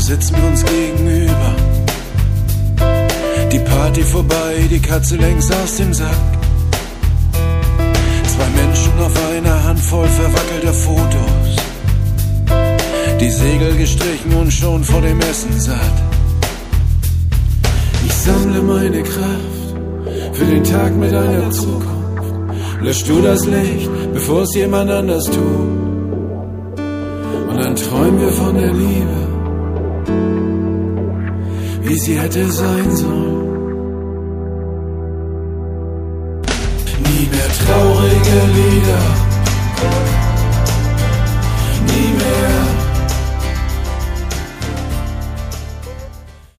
sitzen wir uns gegenüber. Die Party vorbei, die Katze längst aus dem Sack. Zwei Menschen auf einer Handvoll verwackelter Fotos. Die Segel gestrichen und schon vor dem Essen satt. Ich sammle meine Kraft für den Tag mit einer Zukunft. Lösch du das Licht, bevor es jemand anders tut. Und dann träumen wir von der Liebe, wie sie hätte sein sollen. Nie mehr traurige Lieder,